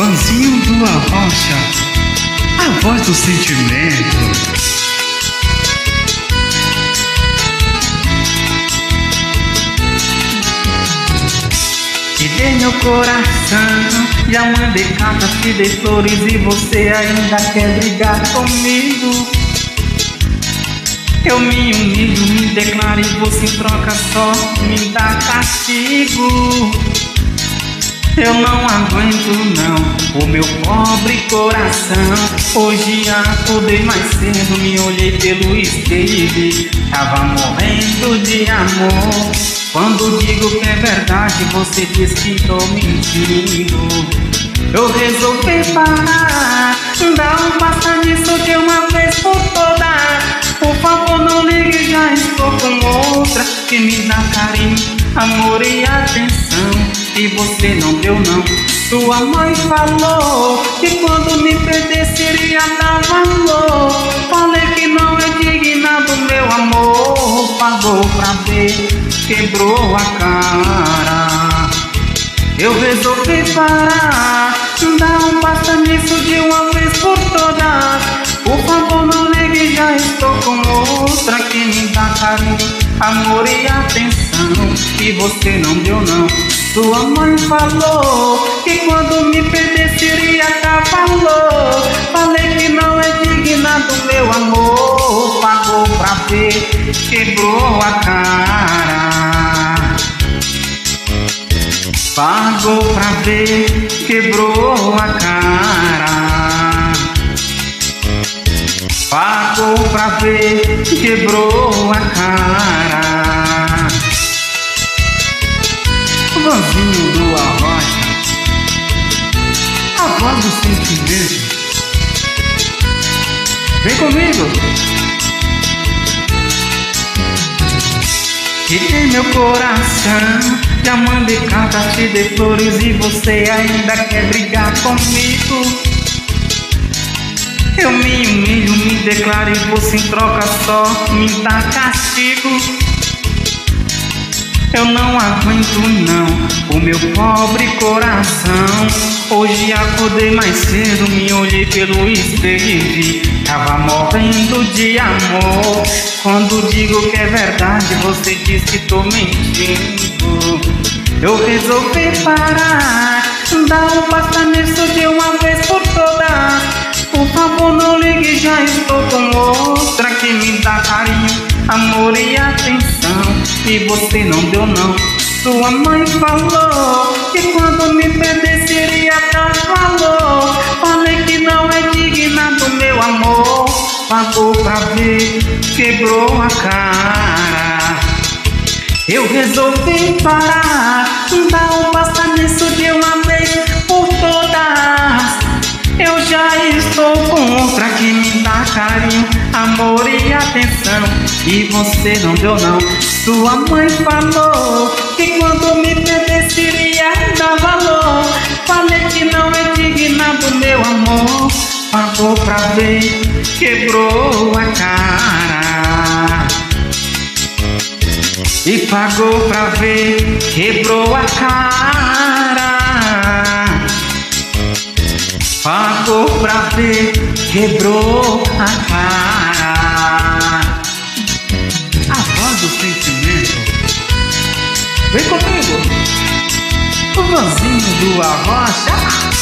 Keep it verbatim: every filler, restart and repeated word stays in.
Vanzinho do Arrocha, a voz do sentimento. Te dei meu coração, já mandei cartas, te dei flores e você ainda quer brigar comigo. Eu me humilho, me declaro e você em troca só me dá castigo. Eu não aguento não, o meu pobre coração. Hoje acordei mais cedo, me olhei pelo espelho, tava morrendo de amor. Quando digo que é verdade, você diz que tô mentindo. Eu resolvi parar, dá um passo nisso de uma vez por todas. Por favor não ligue, já estou com outra que me dá carinho, amor e atenção, e você não deu não. Sua mãe falou que quando me perdesse iria dar valor. Falei que não é digna do meu amor. Pagou pra ver, quebrou a cara. Eu resolvi parar, dar um passo nisso de uma vez por todas. Por favor não ligue, já estou com outra que me dá carinho, amor e atenção, e você não deu não. Sua mãe falou que quando me perdesse iria dar valor. Falei que não é digna do meu amor. Pagou pra ver, quebrou a cara. Pagou pra ver, quebrou a cara. Pagou pra ver, quebrou a cara. Vanzinho do Arrocha, a voz do sentimento. Vem comigo. Te dei meu coração, já mandei cartas, te dei flores e você ainda quer brigar comigo. Eu me humilho, me declaro e você em troca só me dá castigo. Eu não aguento não, o meu pobre coração. Hoje acordei mais cedo, me olhei pelo espelho e vi, tava morrendo de amor. Quando digo que é verdade, você diz que tô mentindo. Eu resolvi parar, dar um passo nisso de uma vez por todas. Por favor não ligue, já estou com outra que me dá carinho, amor e atenção, e você não deu não. Sua mãe falou que quando me perdesse iria dar valor. Falei que não é digna do meu amor. Pagou pra ver, quebrou a cara. Eu resolvi parar, dar um passo nisso de uma vez por todas. Eu já estou com outra que me dá carinho, amor e atenção, e você não deu não. Sua mãe falou que quando me perdesse iria dar valor. Falei que não é digna do meu amor. Pagou pra ver, quebrou a cara. E pagou pra ver, quebrou a cara. Pagou pra ver, quebrou a cara. A voz do sentimento. Vem comigo. O Vanzinho do Arrocha.